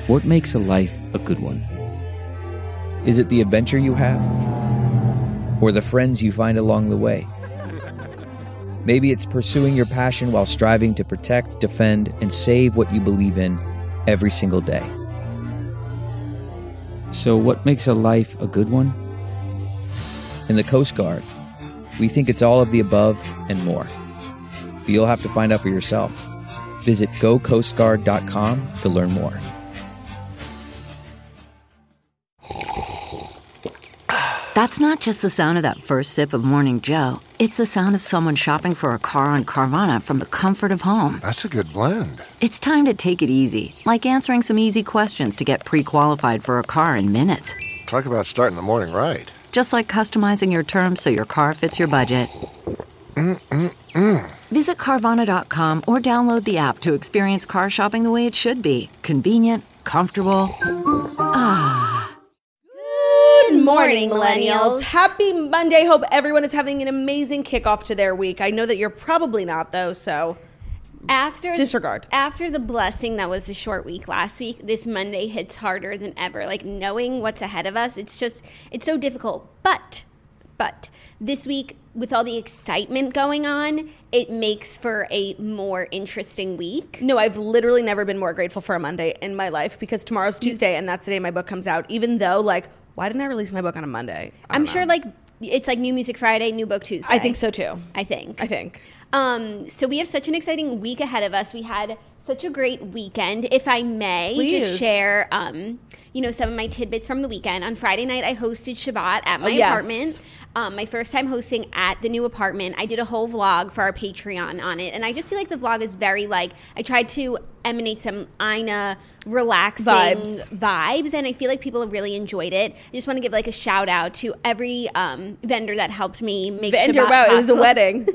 What makes a life a good one? Is it the adventure you have? Or the friends you find along the way? Maybe it's pursuing your passion while striving to protect, defend, and save what you believe in every single day. So what makes a life a good one? In the Coast Guard, we think it's all of the above and more. But you'll have to find out for yourself. Visit gocoastguard.com to learn more. That's not just the sound of that first sip of Morning Joe. It's the sound of someone shopping for a car on Carvana from the comfort of home. That's a good blend. It's time to take it easy, like answering some easy questions to get pre-qualified for a car in minutes. Talk about starting the morning right. Just like customizing your terms so your car fits your budget. Visit Carvana.com or download the app to experience car shopping the way it should be. Convenient, comfortable. Good morning, millennials. Happy Monday. Hope everyone is having an amazing kickoff to their week. I know that you're probably not, though, so disregard. After the blessing that was the short week last week, this Monday hits harder than ever. Like, knowing what's ahead of us, it's so difficult. But this week, with all the excitement going on, it makes for a more interesting week. No, I've literally never been more grateful for a Monday in my life, because tomorrow's Tuesday and that's the day my book comes out, even though, like, why didn't I release my book on a Monday? I'm sure, like, it's like New Music Friday, New Book Tuesday. I think so, too. I think. So we have such an exciting week ahead of us. We had such a great weekend. If I may just share, some of my tidbits from the weekend. On Friday night, I hosted Shabbat at my apartment. My first time hosting at the new apartment. I did a whole vlog for our Patreon on it. And I just feel like the vlog is very, like, I tried to emanate some Ina relaxing vibes. And I feel like people have really enjoyed it. I just want to give, like, a shout out to every vendor that helped me make Shabbat possible. It was a wedding.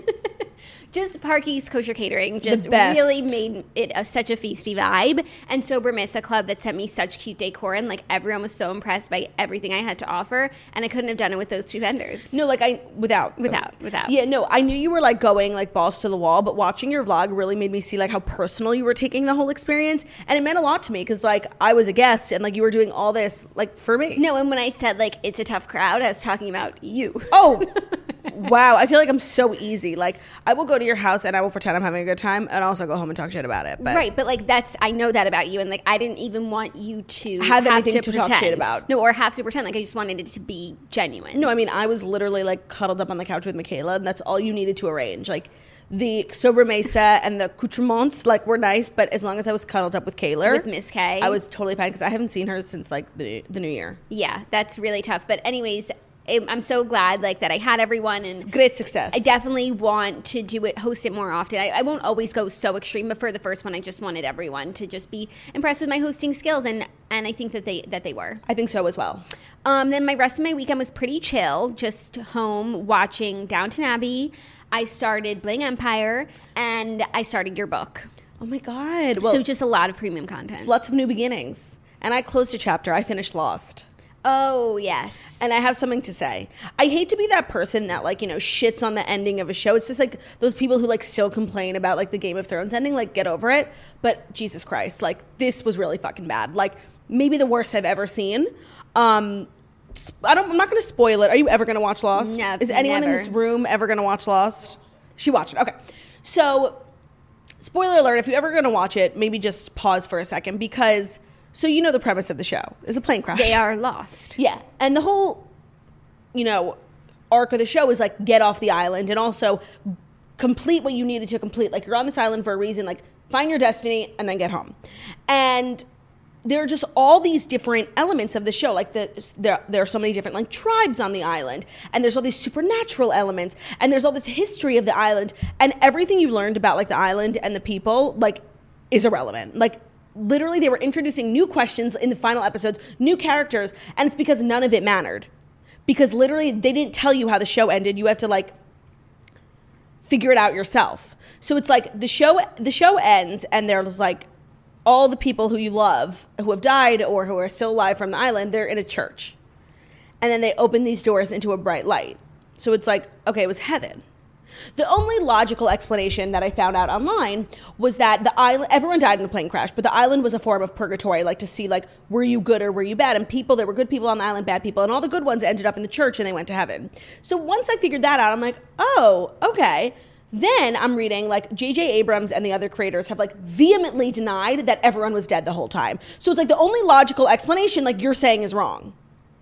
Just Parky's Kosher Catering just really made it such a feasty vibe. And Sober Mesa Club that sent me such cute decor, and like everyone was so impressed by everything I had to offer, and I couldn't have done it with those two vendors. No, like without. Yeah, no, I knew you were like going like balls to the wall, but watching your vlog really made me see like how personal you were taking the whole experience, and it meant a lot to me because like I was a guest and like you were doing all this like for me. No, and when I said like it's a tough crowd, I was talking about you. Oh. Wow, I feel like I'm so easy. Like, I will go to your house and I will pretend I'm having a good time and also go home and talk shit about it. But right, but like I know that about you, and like I didn't even want you to have anything to talk shit about. No, or have to pretend. Like I just wanted it to be genuine. No, I mean, I was literally like cuddled up on the couch with Michaela, and that's all you needed to arrange. Like, the Sober Mesa and the accoutrements like were nice, but as long as I was cuddled up with Kayla, with Miss K, I was totally fine because I haven't seen her since like the new year. Yeah, that's really tough. But anyways, I'm so glad like that I had everyone, and great success. I definitely want to host it more often. I won't always go so extreme, but for the first one, I just wanted everyone to just be impressed with my hosting skills, and I think that they were. I think so as well. Then my rest of my weekend was pretty chill, just home watching Downton Abbey. I started Bling Empire, and I started your book. Oh my God. Well, so just a lot of premium content. Lots of new beginnings. And I closed a chapter. I finished Lost. Oh, yes. And I have something to say. I hate to be that person that, like, shits on the ending of a show. It's just, like, those people who, like, still complain about, like, the Game of Thrones ending. Like, get over it. But, Jesus Christ, like, this was really fucking bad. Like, maybe the worst I've ever seen. I'm not going to spoil it. Are you ever going to watch Lost? No, Is anyone in this room ever going to watch Lost? She watched it. Okay. So, spoiler alert, if you're ever going to watch it, maybe just pause for a second because... So you know the premise of the show is a plane crash. They are lost. Yeah. And the whole, arc of the show is like get off the island and also complete what you needed to complete. Like you're on this island for a reason, like find your destiny and then get home. And there are just all these different elements of the show. Like there are so many different like tribes on the island, and there's all these supernatural elements, and there's all this history of the island, and everything you learned about like the island and the people like is irrelevant. Like literally they were introducing new questions in the final episodes, new characters, and it's because none of it mattered. Because literally they didn't tell you how the show ended. You have to like figure it out yourself. So it's like the show ends and there's like all the people who you love who have died or who are still alive from the island, they're in a church. And then they open these doors into a bright light. So it's like, okay, it was heaven. The only logical explanation that I found out online was that the island, everyone died in the plane crash, but the island was a form of purgatory, like to see, like, were you good or were you bad? And there were good people on the island, bad people, and all the good ones ended up in the church and they went to heaven. So once I figured that out, I'm like, oh, okay. Then I'm reading, like, J.J. Abrams and the other creators have, like, vehemently denied that everyone was dead the whole time. So it's like the only logical explanation, like, you're saying is wrong.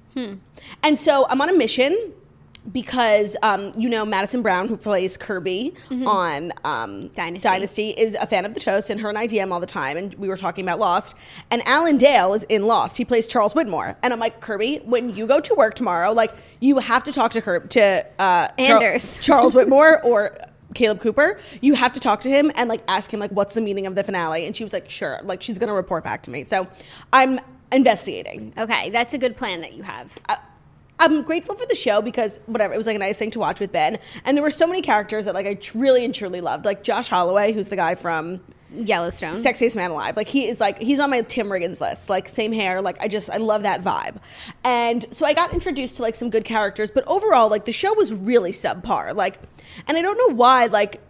And so I'm on a mission because, Madison Brown, who plays Kirby on Dynasty, is a fan of the toast, and her and I DM all the time, and we were talking about Lost. And Alan Dale is in Lost. He plays Charles Widmore. And I'm like, Kirby, when you go to work tomorrow, like, you have to talk to Anders. Charles Widmore or Caleb Cooper. You have to talk to him and, like, ask him, like, what's the meaning of the finale? And she was like, sure. Like, she's going to report back to me. So I'm investigating. Okay, that's a good plan that you have. I'm grateful for the show because, whatever, it was, like, a nice thing to watch with Ben. And there were so many characters that, like, I really and truly loved. Like, Josh Holloway, who's the guy from Yellowstone. Sexiest Man Alive. Like, he is, like, he's on my Tim Riggins list. Like, same hair. Like, I love that vibe. And so I got introduced to, like, some good characters. But overall, like, the show was really subpar. Like, and I don't know why, like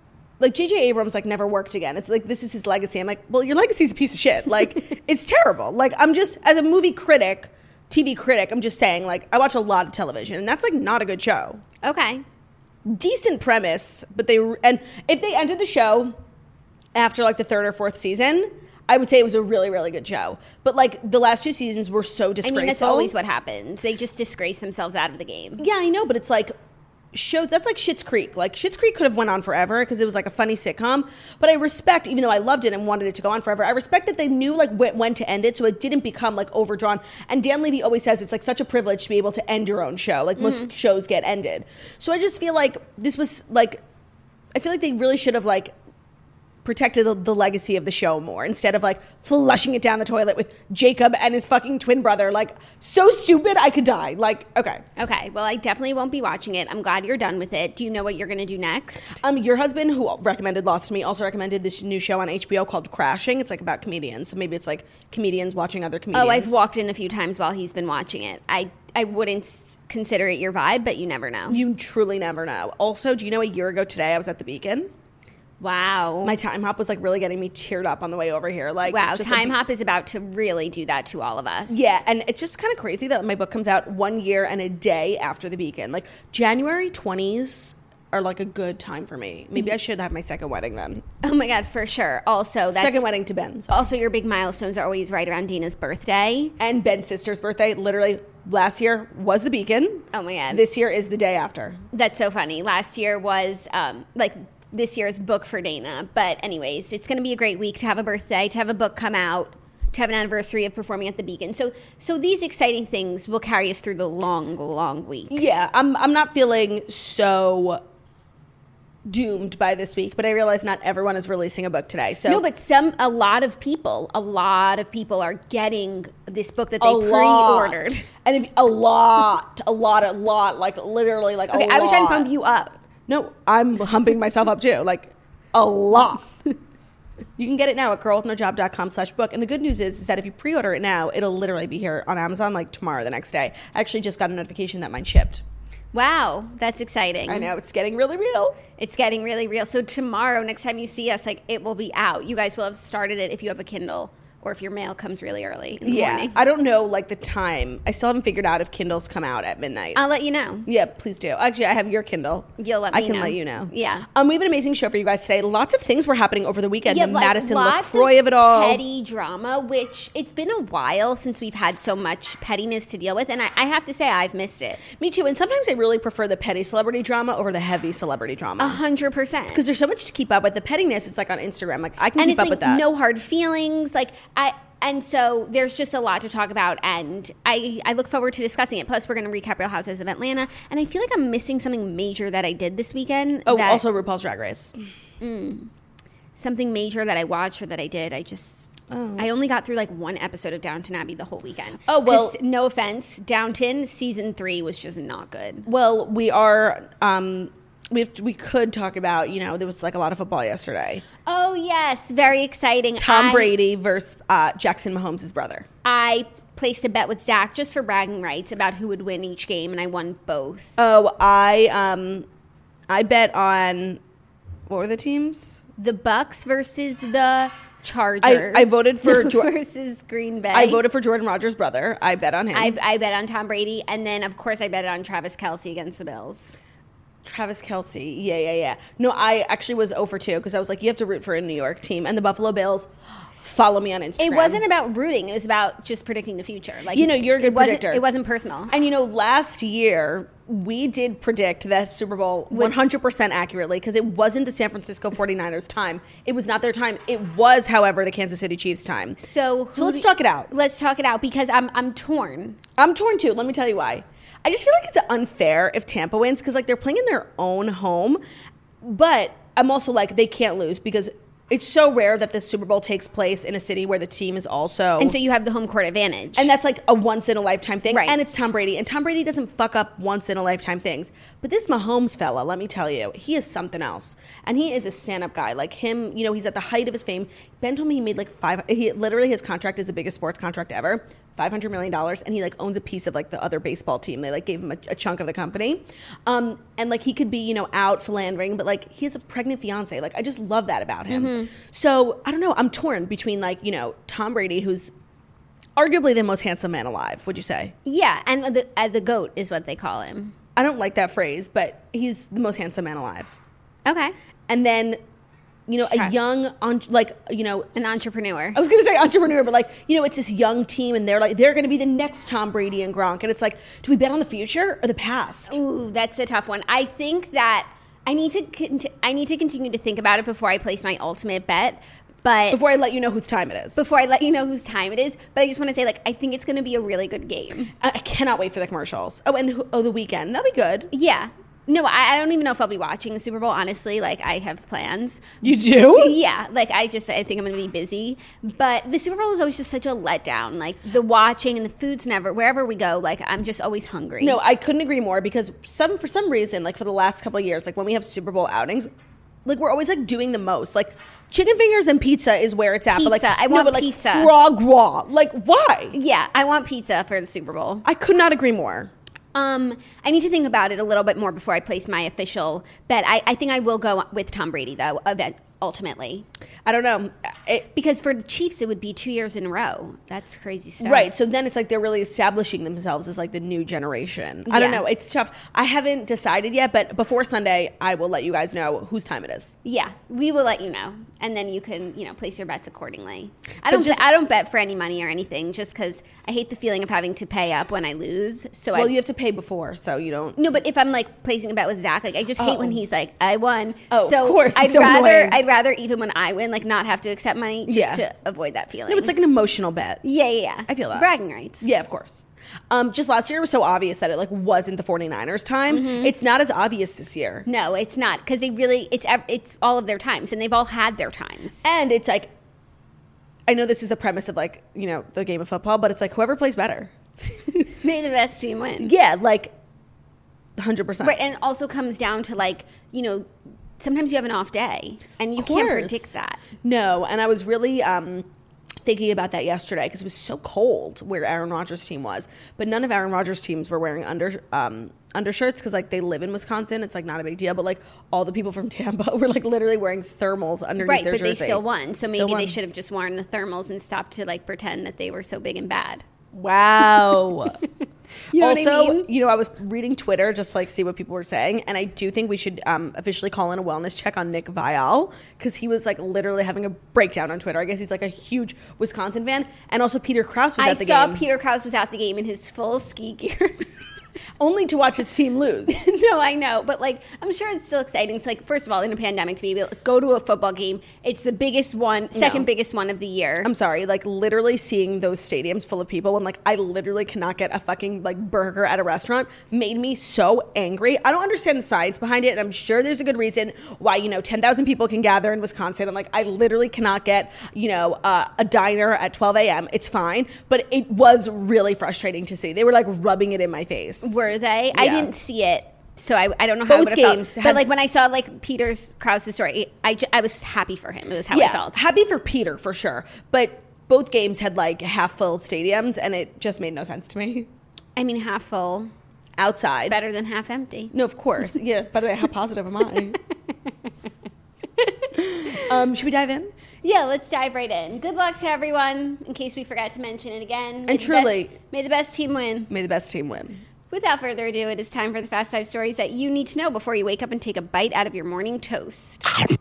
J.J. Abrams, like, never worked again. It's like, this is his legacy. I'm like, well, your legacy's a piece of shit. Like, it's terrible. Like, I'm just, as a movie critic, TV critic, I'm just saying, like, I watch a lot of television, and that's, like, not a good show. Okay. Decent premise, but if they ended the show after, like, the third or fourth season, I would say it was a really, really good show. But, like, the last 2 seasons were so disgraceful. I mean, that's always what happens. They just disgrace themselves out of the game. Yeah, I know, but it's like, shows that's like Schitt's Creek. Like, Schitt's Creek could have went on forever because it was, like, a funny sitcom, but I respect, even though I loved it and wanted it to go on forever, I respect that they knew, like, when to end it, so it didn't become, like, overdrawn. And Dan Levy always says it's, like, such a privilege to be able to end your own show. Like, most shows get ended. So I just feel like this was, like, I feel like they really should have, like, protected the legacy of the show more instead of, like, flushing it down the toilet with Jacob and his fucking twin brother. Like, so stupid I could die. Like, okay. Okay, well, I definitely won't be watching it. I'm glad you're done with it. Do you know what you're going to do next? Your husband, who recommended Lost to me, also recommended this new show on HBO called Crashing. It's, like, about comedians. So maybe it's, like, comedians watching other comedians. Oh, I've walked in a few times while he's been watching it. I wouldn't consider it your vibe, but you never know. You truly never know. Also, do you know a year ago today I was at the Beacon? Wow. My time hop was, like, really getting me teared up on the way over here. Like, wow, time hop is about to really do that to all of us. Yeah, and it's just kind of crazy that my book comes out 1 year and a day after the Beacon. Like, January 20s are, like, a good time for me. Maybe I should have my second wedding then. Oh my God, for sure. Also, that's second wedding to Ben's. Also, your big milestones are always right around Dina's birthday. And Ben's sister's birthday, literally last year was the Beacon. Oh my God. This year is the day after. That's so funny. Last year was, this year's book for Dana. But anyways, it's going to be a great week to have a birthday, to have a book come out, to have an anniversary of performing at the Beacon. So these exciting things will carry us through the long, long week. Yeah, I'm not feeling so doomed by this week, but I realize not everyone is releasing a book today. So no, but a lot of people are getting this book that they pre-ordered. And a lot, like, literally, like, okay, I was trying to pump you up. No, I'm humping myself up too. Like, a lot. You can get it now at girlwithnojob.com/book. And the good news is that if you pre-order it now, it'll literally be here on Amazon, like, tomorrow, the next day. I actually just got a notification that mine shipped. Wow, that's exciting. I know, it's getting really real. It's getting really real. So tomorrow, next time you see us, like, it will be out. You guys will have started it if you have a Kindle. Or if your mail comes really early in the morning. I don't know, like, the time. I still haven't figured out if Kindles come out at midnight. I'll let you know. Yeah, please do. Actually, I have your Kindle. You'll let me know. I can let you know. Yeah. We have an amazing show for you guys today. Lots of things were happening over the weekend. Yeah, the Madison LaCroix of it all. Petty drama, which it's been a while since we've had so much pettiness to deal with. And I have to say, I've missed it. Me too. And sometimes I really prefer the petty celebrity drama over the heavy celebrity drama. 100%. Because there's so much to keep up with. The pettiness, it's like on Instagram. Like, I can keep up with that. No hard feelings. Like, and so there's just a lot to talk about, and I look forward to discussing it. Plus, we're going to recap Real Housewives of Atlanta, and I feel like I'm missing something major that I did this weekend. Oh, also RuPaul's Drag Race. Something major that I watched or that I did. I only got through, like, one episode of Downton Abbey the whole weekend. Oh, well. No offense, Downton season 3 was just not good. Well, we are... We could talk about, there was, like, a lot of football yesterday. Oh, yes. Very exciting. Tom Brady versus Jackson Mahomes' brother. I placed a bet with Zach just for bragging rights about who would win each game, and I won both. Oh, I I bet on, what were the teams? The Bucks versus the Chargers. I voted for versus Green Bay. I voted for Jordan Rodgers' brother. I bet on him. I bet on Tom Brady, and then of course I bet on Travis Kelce against the Bills. Travis Kelce, yeah. No, I actually was 0 for 2 because I was like, you have to root for a New York team, and the Buffalo Bills. Follow me on Instagram. It wasn't about rooting. It was about just predicting the future. Like, you know, you're a good predictor. It wasn't personal. And you know, last year we did predict that Super Bowl 100% accurately because it wasn't the San Francisco 49ers time. It was not their time. It was, however, the Kansas City Chiefs time. So let's talk it out. Let's talk it out because I'm torn. I'm torn too. Let me tell you why. I just feel like it's unfair if Tampa wins because like they're playing in their own home, but I'm also like they can't lose because it's so rare that the Super Bowl takes place in a city where the team is also... And so you have the home court advantage. And that's like a once-in-a-lifetime thing. Right. And it's Tom Brady. And Tom Brady doesn't fuck up once-in-a-lifetime things. But this Mahomes fella, let me tell you, he is something else. And he is a stand-up guy. Like him, you know, he's at the height of his fame. Ben told me he made like literally his contract is the biggest sports contract ever. $500 million, and he like owns a piece of like the other baseball team. They like gave him a chunk of the company, and like he could be, you know, out philandering, but like he has a pregnant fiance. Like I just love that about him. Mm-hmm. So I don't know. I'm torn between like, you know, Tom Brady, who's arguably the most handsome man alive. Would you say? Yeah, and the GOAT is what they call him. I don't like that phrase, but he's the most handsome man alive. Okay. And then, you know, a young, like, you know... An entrepreneur. I was going to say entrepreneur, but like, you know, it's this young team and they're going to be the next Tom Brady and Gronk. And it's like, do we bet on the future or the past? Ooh, that's a tough one. I think that I need to continue to think about it before I place my ultimate bet. But before I let you know whose time it is. Before I let you know whose time it is. But I just want to say, like, I think it's going to be a really good game. I cannot wait for the commercials. Oh, and the weekend. That'll be good. Yeah. No, I don't even know if I'll be watching the Super Bowl, honestly. Like, I have plans. You do? Yeah. Like, I think I'm going to be busy. But the Super Bowl is always just such a letdown. Like, the watching and the food's never, wherever we go, like, I'm just always hungry. No, I couldn't agree more because for some reason, like, for the last couple of years, like, when we have Super Bowl outings, like, we're always, like, doing the most. Like, chicken fingers and pizza is where it's at. Pizza. But, like, I want pizza. Like, frog raw. Like, why? Yeah, I want pizza for the Super Bowl. I could not agree more. I need to think about it a little bit more before I place my official bet. I think I will go with Tom Brady, though, ultimately. I don't know. Because for the Chiefs, it would be 2 years in a row. That's crazy stuff. Right. So then it's like they're really establishing themselves as like the new generation. I don't know. It's tough. I haven't decided yet, but before Sunday, I will let you guys know whose time it is. Yeah, we will let you know. And then you can, you know, place your bets accordingly. I don't bet for any money or anything just because I hate the feeling of having to pay up when I lose. So you have to pay before, so you don't. No, but if I'm like placing a bet with Zach, like I just hate when he's like, I won. Oh, so of course. I'd rather even when I win, like not have to accept money just to avoid that feeling. No, it's like an emotional bet. Yeah. I feel that. Bragging rights. Yeah, of course. Just last year it was so obvious that it like wasn't the 49ers time. Mm-hmm. It's not as obvious this year. No, it's not because it's all of their times and they've all had their times. And it's like, I know this is the premise of like, you know, the game of football, but it's like whoever plays better. May the best team win. Yeah, like 100%. Right, and it also comes down to like, you know, sometimes you have an off day and you can't predict that. No, and I was really thinking about that yesterday because it was so cold where Aaron Rodgers' team was, but none of Aaron Rodgers' teams were wearing undershirts because like they live in Wisconsin. It's like not a big deal, but like all the people from Tampa were like literally wearing thermals underneath their jersey. Right, but they still won. So maybe they should have just worn the thermals and stopped to like pretend that they were so big and bad. Wow. You know also, what I mean? You know, I was reading Twitter just like see what people were saying, and I do think we should officially call in a wellness check on Nick Viall because he was like literally having a breakdown on Twitter. I guess he's like a huge Wisconsin fan, and also Peter Krause was at the game. I saw Peter Krause was at the game in his full ski gear. Only to watch his team lose. No, I know. But, like, I'm sure it's still exciting to, like, first of all, in a pandemic, to be able to go to a football game. It's the biggest one, second biggest one of the year. I'm sorry. Like, literally seeing those stadiums full of people when, like, I literally cannot get a fucking, like, burger at a restaurant made me so angry. I don't understand the science behind it, and I'm sure there's a good reason why, you know, 10,000 people can gather in Wisconsin, and, like, I literally cannot get, you know, a diner at 12 a.m. It's fine. But it was really frustrating to see. They were, like, rubbing it in my face. Were they? Yeah. I didn't see it, so I don't know how Both I would have games felt. But like when I saw like Krause's story, I was happy for him. It was how I felt. Happy for Peter for sure. But both games had like half full stadiums, and it just made no sense to me. I mean, half full. outside. It's better than half empty. No, of course. Yeah. By the way, how positive am I? Should we dive in? Yeah, let's dive right in. Good luck to everyone, in case we forgot to mention it again. And truly, may the best team win. May the best team win. Without further ado, it is time for the Fast 5 stories that you need to know before you wake up and take a bite out of your morning toast.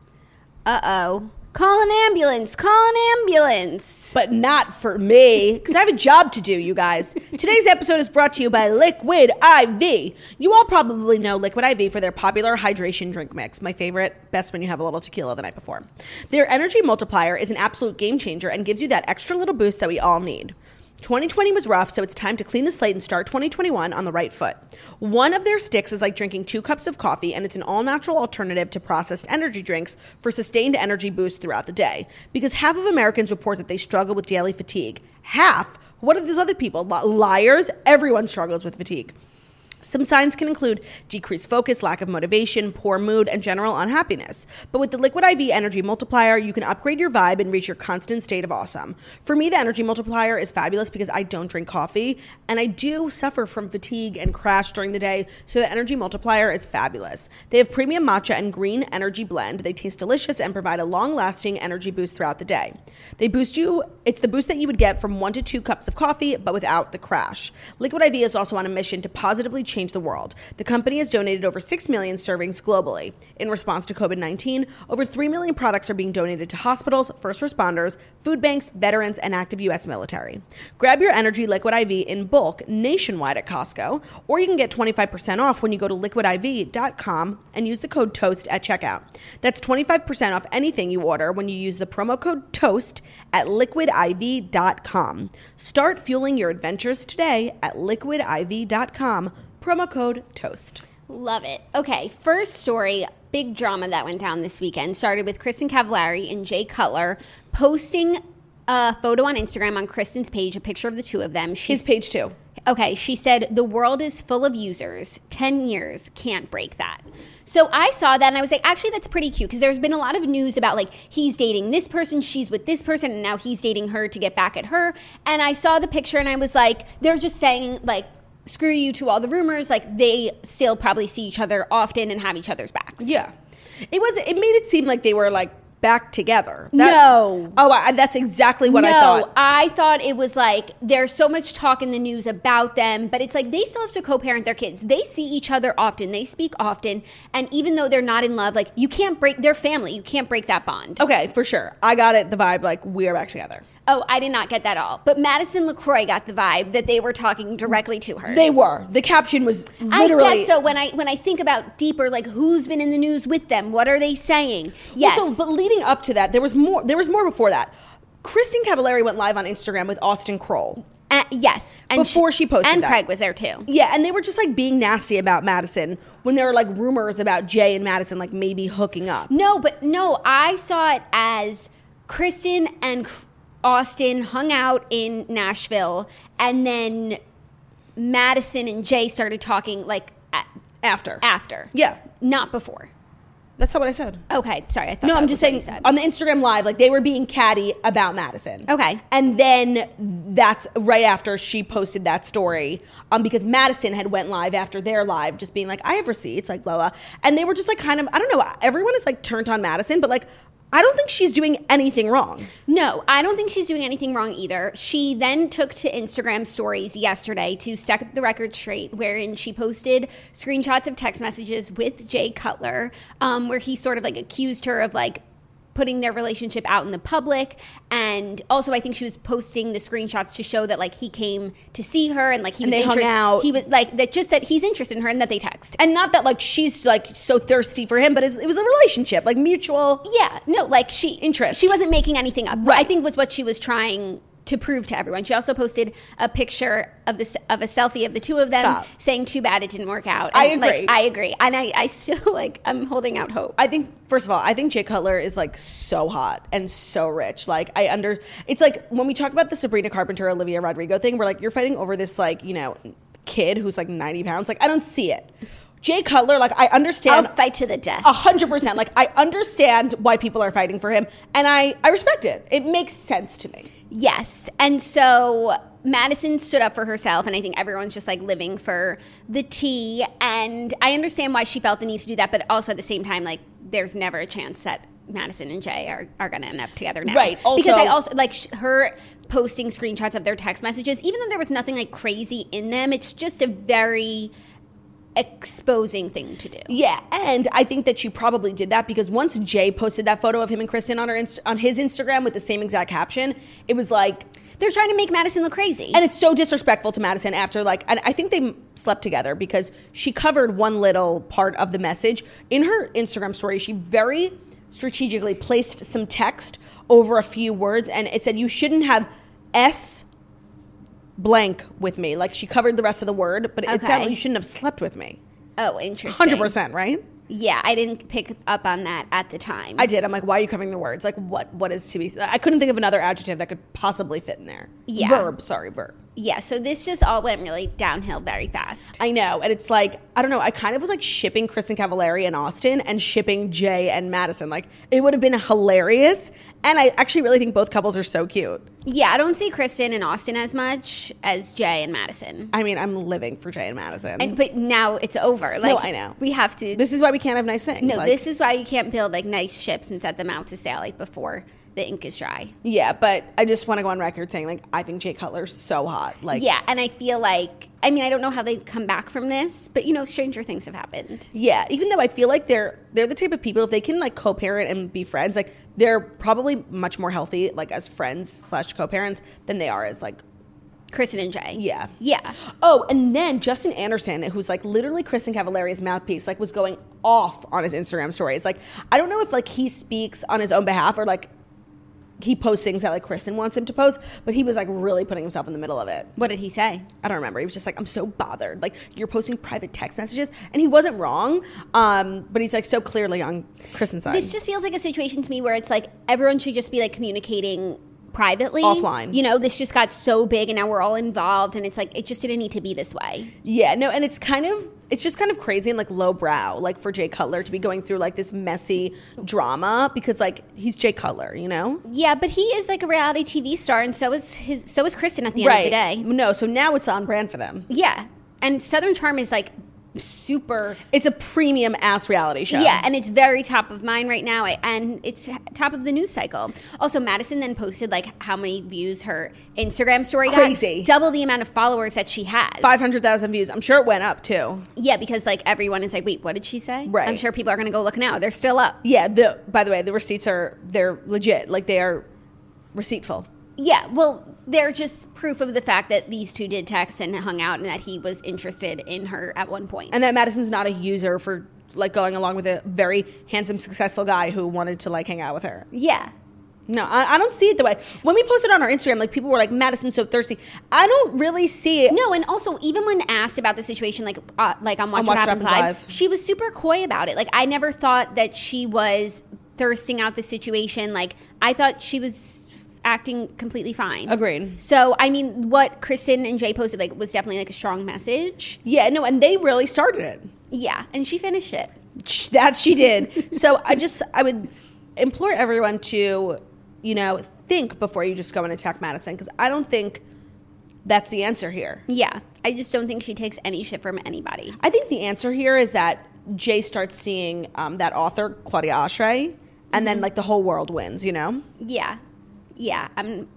Uh-oh. Call an ambulance. Call an ambulance. But not for me, because I have a job to do, you guys. Today's episode is brought to you by Liquid IV. You all probably know Liquid IV for their popular hydration drink mix. My favorite, best when you have a little tequila the night before. Their energy multiplier is an absolute game changer and gives you that extra little boost that we all need. 2020 was rough, so it's time to clean the slate and start 2021 on the right foot. One of their sticks is like drinking 2 cups of coffee, and it's an all-natural alternative to processed energy drinks for sustained energy boost throughout the day. Because half of Americans report that they struggle with daily fatigue. Half? What are those other people? Liars? Everyone struggles with fatigue. Some signs can include decreased focus, lack of motivation, poor mood, and general unhappiness. But with the Liquid IV Energy Multiplier, you can upgrade your vibe and reach your constant state of awesome. For me, the Energy Multiplier is fabulous because I don't drink coffee, and I do suffer from fatigue and crash during the day, so the Energy Multiplier is fabulous. They have premium matcha and green energy blend. They taste delicious and provide a long-lasting energy boost throughout the day. They boost you. It's the boost that you would get from 1 to 2 cups of coffee, but without the crash. Liquid IV is also on a mission to positively change the world. The company has donated over 6 million servings globally. In response to COVID-19, over 3 million products are being donated to hospitals, first responders, food banks, veterans, and active U.S. military. Grab your Energy Liquid IV in bulk nationwide at Costco, or you can get 25% off when you go to liquidiv.com and use the code TOAST at checkout. That's 25% off anything you order when you use the promo code TOAST at liquidiv.com. Start fueling your adventures today at liquidiv.com. Promo code TOAST. Love it. Okay, first story, big drama that went down this weekend. Started with Kristin Cavallari and Jay Cutler posting a photo on Instagram on Kristen's page, a picture of the two of them. His page too. Okay, she said, the world is full of users. 10 years, can't break that. So I saw that and I was like, actually, that's pretty cute because there's been a lot of news about like he's dating this person, she's with this person, and now he's dating her to get back at her. And I saw the picture and I was like, they're just saying like, screw you to all the rumors. Like they still probably see each other often and have each other's backs. Yeah. It made it seem like they were like back together. No. Oh, that's exactly what I thought. No, I thought it was like there's so much talk in the news about them, but it's like they still have to co-parent their kids. They see each other often. They speak often. And even though they're not in love, like you can't break their family. You can't break that bond. Okay, for sure. I got it, the vibe, like we're back together. Oh, I did not get that at all. But Madison LaCroix got the vibe that they were talking directly to her. They were. The caption was literally... I guess so. When I think about deeper, like who's been in the news with them? What are they saying? Yes. Well, but leading up to that, there was more before that. Kristin Cavallari went live on Instagram with Austin Kroll. Yes. And before she posted and that. Craig was there too. Yeah, and they were just like being nasty about Madison when there were like rumors about Jay and Madison like maybe hooking up. No, I saw it as Kristin and Austin hung out in Nashville, and then Madison and Jay started talking like after. Yeah, not before. That's not what I said. Okay, sorry. I thought no, I'm just saying on the Instagram live, like they were being catty about Madison. Okay, and then that's right after she posted that story, because Madison had went live after their live, just being like, I have receipts, like blah blah, and they were just like kind of, I don't know, everyone is like turned on Madison, but like I don't think she's doing anything wrong. No, I don't think she's doing anything wrong either. She then took to Instagram stories yesterday to set the record straight, wherein she posted screenshots of text messages with Jay Cutler, where he sort of like accused her of like putting their relationship out in the public. And also I think she was posting the screenshots to show that like he came to see her and like he was hung out. He was like that, just that he's interested in her and that they text. And not that like she's like so thirsty for him, but it was a relationship, like mutual. Yeah, no, like interest. She wasn't making anything up. Right. I think was what she was trying to prove to everyone. She also posted a picture of a selfie of the two of them saying, too bad it didn't work out. And I agree. Like, I agree. And I still like, I'm holding out hope. I think, first of all, I think Jay Cutler is like so hot and so rich. Like it's like when we talk about the Sabrina Carpenter, Olivia Rodrigo thing, we're like, you're fighting over this like, you know, kid who's like 90 pounds. Like, I don't see it. Jay Cutler, like, I understand. I'll fight to the death. 100%. Like, I understand why people are fighting for him, and I respect it. It makes sense to me. Yes. And so Madison stood up for herself, and I think everyone's just like living for the tea. And I understand why she felt the need to do that, but also at the same time, like there's never a chance that Madison and Jay are going to end up together now. Right. Also, because I also like her posting screenshots of their text messages, even though there was nothing like crazy in them. It's just a very exposing thing to do. Yeah, and I think that she probably did that because once Jay posted that photo of him and Kristen on his Instagram with the same exact caption, it was like they're trying to make Madison look crazy. And it's so disrespectful to Madison after and I think they slept together because she covered one little part of the message in her Instagram story. She very strategically placed some text over a few words, and it said, "You shouldn't have S blank with me." Like she covered the rest of the word, but it sounded like you shouldn't have slept with me. Oh, interesting. 100%, right? Yeah, I didn't pick up on that at the time. I did. I'm like, why are you covering the words? Like, what is to be? I couldn't think of another adjective that could possibly fit in there. Yeah. Verb. Yeah, so this just all went really downhill very fast. I know, and it's like, I don't know, I kind of was like shipping Kristen Cavallari and Austin and shipping Jay and Madison. Like, it would have been hilarious, and I actually really think both couples are so cute. Yeah, I don't see Kristen and Austin as much as Jay and Madison. I mean, I'm living for Jay and Madison. But now it's over. Like, no, I know. We have to... This is why we can't have nice things. No, this is why you can't build, like, nice ships and set them out to sail, like, before the ink is dry. Yeah, but I just want to go on record saying, like, I think Jay Cutler's so hot. Like, yeah, and I feel like, I mean, I don't know how they come back from this, but, you know, stranger things have happened. Yeah, even though I feel like they're the type of people, if they can, like, co-parent and be friends, like, they're probably much more healthy, like, as friends / co-parents than they are as, like, Kristen and Jay. Yeah. Yeah. Oh, and then Justin Anderson, who's like literally Kristen Cavallari's mouthpiece, like was going off on his Instagram stories. Like, I don't know if like he speaks on his own behalf or like he posts things that like Kristen wants him to post, but he was like really putting himself in the middle of it. What did he say? I don't remember. He was just like, I'm so bothered. Like, you're posting private text messages. And he wasn't wrong, but he's like so clearly on Kristen's side. This just feels like a situation to me where it's like everyone should just be like communicating privately. Offline. You know, this just got so big and now we're all involved and it's like, it just didn't need to be this way. Yeah, no, and it's just kind of crazy and like lowbrow, like for Jay Cutler to be going through like this messy drama because like he's Jay Cutler, you know? Yeah, but he is like a reality TV star and so is Kristen at the end of the day. No, so now it's on brand for them. Yeah. And Southern Charm is like super, it's a premium ass reality show. Yeah, and it's very top of mind right now, and it's top of the news cycle. Also, Madison then posted like how many views her Instagram story got. Crazy. Double the amount of followers that she has. 500,000 views. I'm sure it went up too. Yeah, because like everyone is like, wait, what did she say? Right. I'm sure people are going to go look now. They're still up. Yeah, by the way, the receipts they're legit. Like they are receiptful. Yeah, well, they're just proof of the fact that these two did text and hung out and that he was interested in her at one point. And that Madison's not a user for like going along with a very handsome, successful guy who wanted to like hang out with her. Yeah. No, I don't see it the way. When we posted on our Instagram, like people were like, Madison's so thirsty. I don't really see it. No, and also even when asked about the situation, like on Watch What Happens Live, she was super coy about it. Like I never thought that she was thirsting out the situation. Like I thought she was acting completely fine. Agreed. So, I mean, what Kristen and Jay posted like was definitely like a strong message. Yeah, no, and they really started it. Yeah, and she finished it. That she did. So I would implore everyone to, you know, think before you just go and attack Madison, because I don't think that's the answer here. Yeah, I just don't think she takes any shit from anybody. I think the answer here is that Jay starts seeing that author, Claudia Oshry, and then like the whole world wins, you know? Yeah,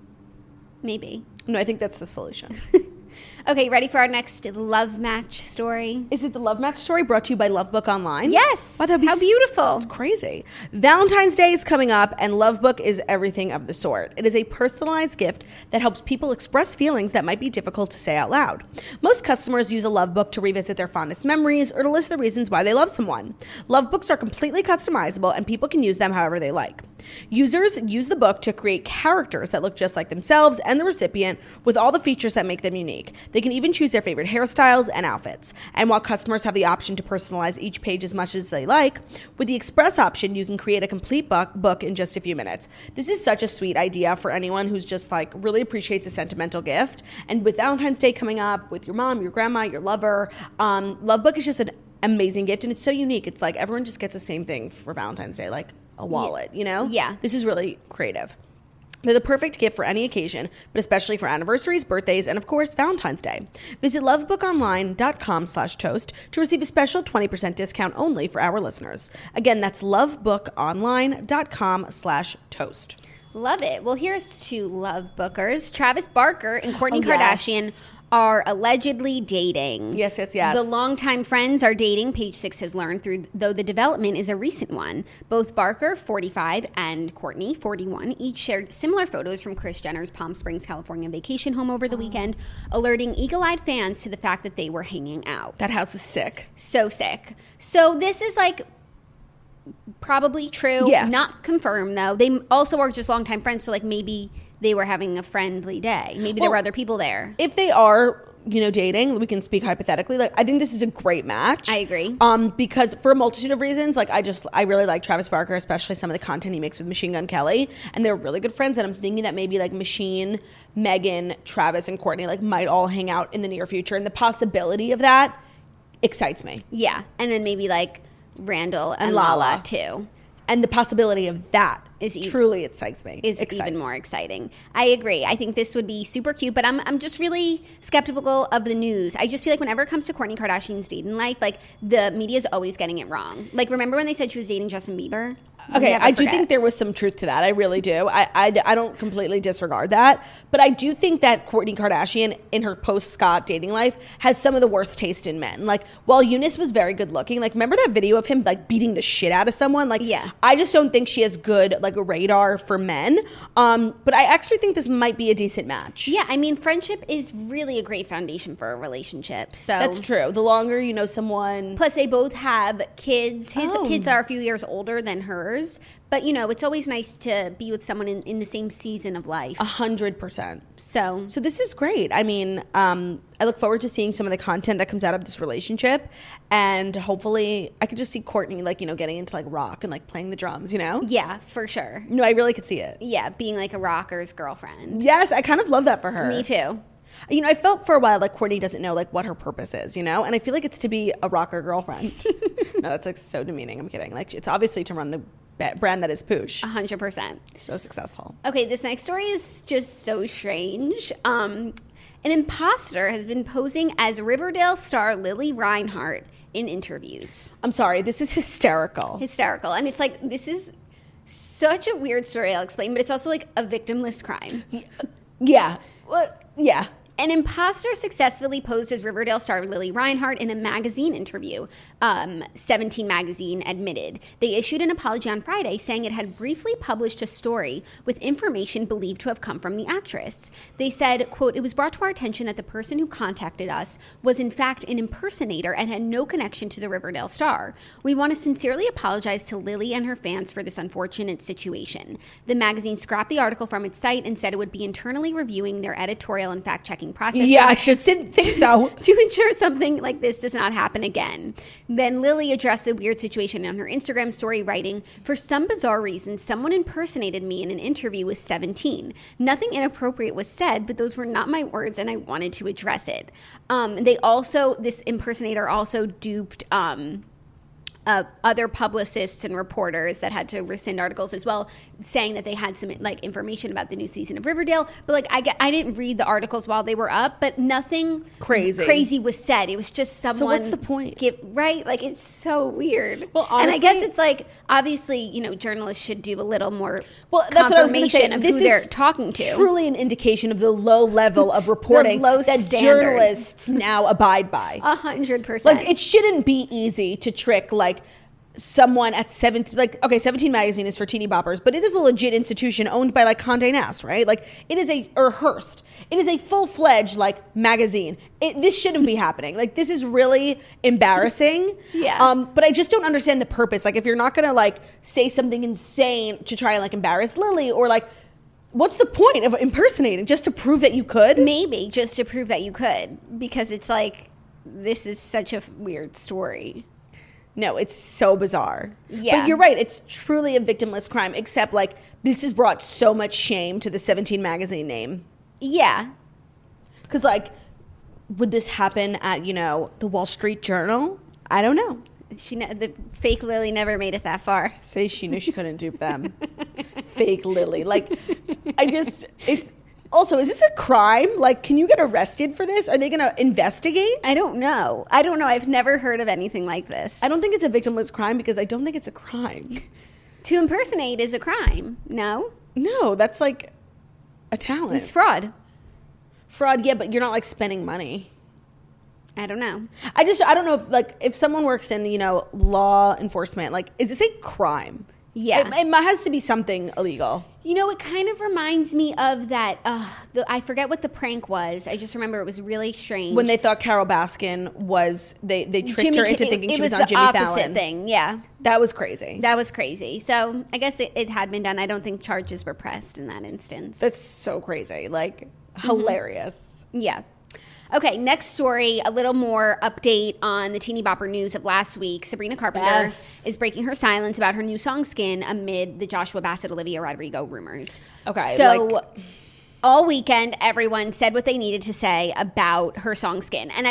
maybe. No, I think that's the solution. Okay, ready for our next love match story? Is it the love match story brought to you by Lovebook Online? Yes. Wow, how beautiful. It's crazy. Valentine's Day is coming up, and Lovebook is everything of the sort. It is a personalized gift that helps people express feelings that might be difficult to say out loud. Most customers use a Lovebook to revisit their fondest memories or to list the reasons why they love someone. Lovebooks are completely customizable, and people can use them however they like. Users use the book to create characters that look just like themselves and the recipient with all the features that make them unique. They can even choose their favorite hairstyles and outfits. And while customers have the option to personalize each page as much as they like, with the Express option, you can create a complete book in just a few minutes. This is such a sweet idea for anyone who's just like really appreciates a sentimental gift. And with Valentine's Day coming up, with your mom, your grandma, your lover, Lovebook is just an amazing gift, and it's so unique. It's like everyone just gets the same thing for Valentine's Day, like a wallet, you know? Yeah. This is really creative. They're the perfect gift for any occasion, but especially for anniversaries, birthdays, and of course, Valentine's Day. Visit lovebookonline.com/toast to receive a special 20% discount only for our listeners. Again, that's lovebookonline.com/toast. Love it. Well, here's to love bookers. Travis Barker and Kourtney Kardashian are allegedly dating. Yes. The longtime friends are dating, Page Six has learned, though the development is a recent one. Both Barker, 45, and Kourtney, 41, each shared similar photos from Kris Jenner's Palm Springs, California vacation home over the weekend, alerting eagle-eyed fans to the fact that they were hanging out. That house is sick. So sick. So this is like probably true. Yeah. Not confirmed, though. They also are just longtime friends, so like maybe they were having a friendly day. Maybe there were other people there. If they are, dating, we can speak hypothetically. Like, I think this is a great match. I agree. Because for a multitude of reasons, like I really like Travis Barker, especially some of the content he makes with Machine Gun Kelly, and they're really good friends. And I'm thinking that maybe like Machine, Megan, Travis, and Kourtney like might all hang out in the near future, and the possibility of that excites me. Yeah, and then maybe like Randall and Lala too. And the possibility of that truly excites me. Is even more exciting. I agree. I think this would be super cute, but I'm just really skeptical of the news. I just feel like whenever it comes to Kourtney Kardashian's dating life, like the media is always getting it wrong. Like remember when they said she was dating Justin Bieber? Okay, I do think there was some truth to that. I really do. I don't completely disregard that. But I do think that Kourtney Kardashian, in her post-Scott dating life, has some of the worst taste in men. Like, while Eunice was very good looking, like, remember that video of him, like, beating the shit out of someone? Like, yeah. I just don't think she has good, like, a radar for men. But I actually think this might be a decent match. Yeah, I mean, friendship is really a great foundation for a relationship. So that's true. The longer you know someone. Plus, they both have kids. His kids are a few years older than hers. But, it's always nice to be with someone in the same season of life. 100%. So this is great. I mean, I look forward to seeing some of the content that comes out of this relationship. And hopefully I could just see Kourtney, like, getting into, like, rock and, like, playing the drums, Yeah, for sure. No, I really could see it. Yeah, being, like, a rocker's girlfriend. Yes, I kind of love that for her. Me too. I felt for a while like Kourtney doesn't know like what her purpose is, and I feel like it's to be a rocker girlfriend. No, that's like so demeaning. I'm kidding. Like it's obviously to run the brand that is Poosh. 100%. So successful. Okay, this next story is just so strange. An imposter has been posing as Riverdale star Lily Reinhart in interviews. I'm sorry, this is hysterical. And it's like, this is such a weird story, I'll explain, but it's also like a victimless crime. Yeah. Well, yeah. An imposter successfully posed as Riverdale star Lily Reinhart in a magazine interview, 17 Magazine admitted. They issued an apology on Friday saying it had briefly published a story with information believed to have come from the actress. They said, quote, "It was brought to our attention that the person who contacted us was in fact an impersonator and had no connection to the Riverdale star. We want to sincerely apologize to Lily and her fans for this unfortunate situation." The magazine scrapped the article from its site and said it would be internally reviewing their editorial and fact-checking process. Yeah, I should think so. To ensure something like this does not happen again. Then Lily addressed the weird situation on her Instagram story, writing, "For some bizarre reason, someone impersonated me in an interview with 17. Nothing inappropriate was said, but those were not my words, and I wanted to address it." This impersonator also duped other publicists and reporters that had to rescind articles as well, saying that they had some like information about the new season of Riverdale. But like I didn't read the articles while they were up, but nothing crazy was said. It was just someone. So what's the point? Right? Like it's so weird. Well, honestly, and I guess it's like obviously journalists should do a little more. Well, that's what I was going to say. Of who they're talking to. Truly an indication of the low level of reporting low that standard. Journalists now abide by. 100%. Like it shouldn't be easy to trick like someone at 17, like, okay, 17 Magazine is for teeny boppers, but it is a legit institution owned by like Condé Nast, right? Like it is or Hearst. It is a full-fledged like magazine. This shouldn't be happening. Like this is really embarrassing. Yeah. But I just don't understand the purpose. Like if you're not going to like say something insane to try and like embarrass Lily or like, what's the point of impersonating? Just to prove that you could? Maybe just to prove that you could, because it's like, this is such a weird story. No, it's so bizarre. Yeah. But you're right. It's truly a victimless crime, except like this has brought so much shame to the 17 Magazine name. Yeah. Because like, would this happen at, the Wall Street Journal? I don't know. The fake Lily never made it that far. Say she knew she couldn't dupe them. Fake Lily. Like, it's... Also, is this a crime? Like, can you get arrested for this? Are they going to investigate? I don't know. I've never heard of anything like this. I don't think it's a victimless crime because I don't think it's a crime. To impersonate is a crime. No? No, that's like a talent. It's fraud. Fraud, yeah, but you're not like spending money. I don't know. I don't know if someone works in, law enforcement, like, is this a crime? Yeah. It has to be something illegal. It kind of reminds me of that, I forget what the prank was. I just remember it was really strange. When they thought Carol Baskin was, they tricked her into thinking she was on Jimmy Fallon. It was the opposite thing, yeah. That was crazy. So I guess it had been done. I don't think charges were pressed in that instance. That's so crazy. Like, hilarious. Yeah. Okay, next story, a little more update on the Teeny Bopper news of last week. Sabrina Carpenter is breaking her silence about her new song Skin amid the Joshua Bassett, Olivia Rodrigo rumors. Okay. So all weekend, everyone said what they needed to say about her song Skin. And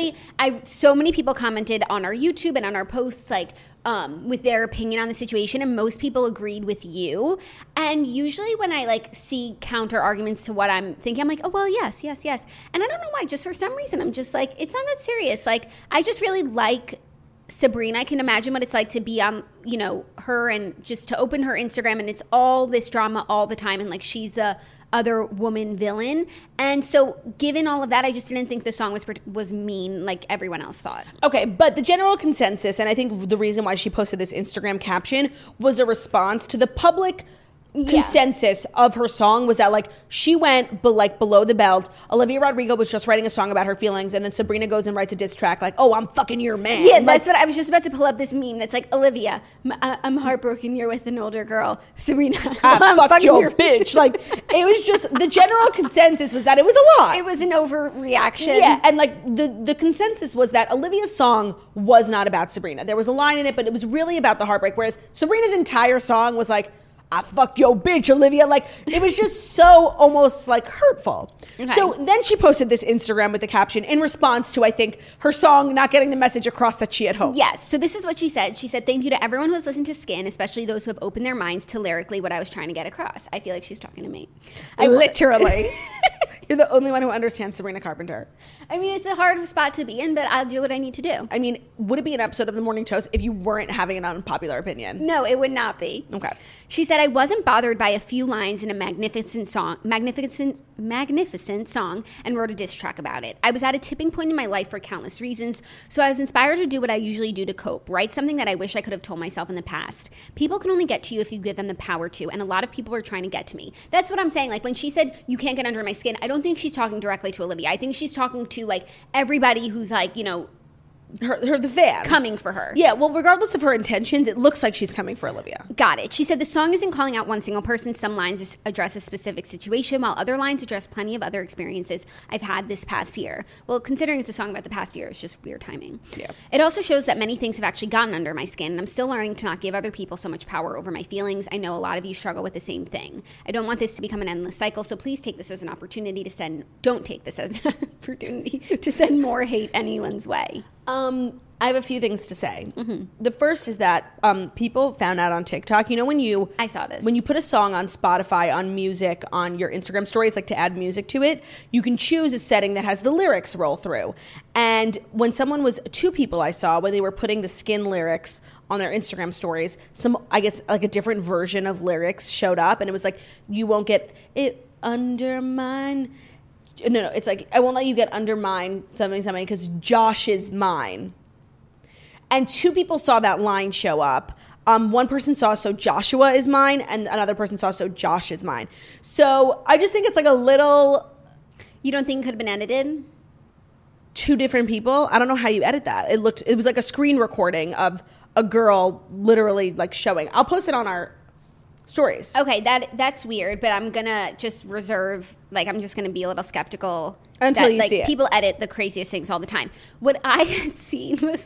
so many people commented on our YouTube and on our posts, like, with their opinion on the situation, and most people agreed with you. And usually when I see counter arguments to what I'm thinking, I'm like, oh, well, yes. And I don't know why, just for some reason, I'm just like, it's not that serious. Like, I just really like Sabrina. I can imagine what it's like to be on, her, and just to open her Instagram and it's all this drama all the time, and like she's the other woman villain. And so given all of that, I just didn't think the song was mean like everyone else thought. Okay, but the general consensus, and I think the reason why she posted this Instagram caption, was a response to the public consensus of her song, was that she went below the belt. Olivia Rodrigo was just writing a song about her feelings, and then Sabrina goes and writes a diss track like, oh, I'm fucking your man. Yeah, that's what I was just about to pull up, this meme that's like, Olivia, I'm heartbroken you're with an older girl. Sabrina, I'm fuck your bitch. It was just, the general consensus was that it was a lot. It was an overreaction. Yeah, and the consensus was that Olivia's song was not about Sabrina. There was a line in it, but it was really about the heartbreak, whereas Sabrina's entire song was like, I fucked your bitch, Olivia. It was just so almost hurtful. Okay. So then she posted this Instagram with the caption in response to, I think, her song not getting the message across that she had hoped. Yes. So this is what she said. She said, thank you to everyone who has listened to Skin, especially those who have opened their minds to lyrically what I was trying to get across. I feel like she's talking to me. Literally. You're the only one who understands Sabrina Carpenter. I mean, it's a hard spot to be in, but I'll do what I need to do. I mean, would it be an episode of The Morning Toast if you weren't having an unpopular opinion? No, it would not be. Okay. She said, I wasn't bothered by a few lines in a magnificent song, and wrote a diss track about it. I was at a tipping point in my life for countless reasons, so I was inspired to do what I usually do to cope, write something that I wish I could have told myself in the past. People can only get to you if you give them the power to, and a lot of people were trying to get to me. That's what I'm saying. When she said, you can't get under my skin, I don't think she's talking directly to Olivia. I think she's talking to, everybody who's, her the fans coming for her. Yeah, well, regardless of her intentions, it looks like she's coming for Olivia. Got it. She said the song isn't calling out one single person. Some lines address a specific situation, while other lines address plenty of other experiences I've had this past year. Well, considering it's a song about the past year, it's just weird timing. Yeah. It also shows that many things have actually gotten under my skin, and I'm still learning to not give other people so much power over my feelings. I know a lot of you struggle with the same thing. I don't want this to become an endless cycle, so please take this as an opportunity don't take this as an opportunity to send more hate anyone's way. I have a few things to say. Mm-hmm. The first is that people found out on TikTok, I saw this. When you put a song on Spotify, on music, on your Instagram stories, to add music to it, you can choose a setting that has the lyrics roll through. And when two people I saw, when they were putting the Skin lyrics on their Instagram stories, a different version of lyrics showed up, and it was you won't get it under mine. No, it's I won't let you get under mine, something, because Josh is mine. And two people saw that line show up. One person saw, so Joshua is mine, and another person saw, so Josh is mine. So I just think it's a little... You don't think it could have been edited? Two different people? I don't know how you edit that. It was like a screen recording of a girl literally showing. I'll post it on our stories. Okay, that's weird, but I'm gonna just reserve, like, I'm just gonna be a little skeptical until you see it. People edit the craziest things all the time. What I had seen was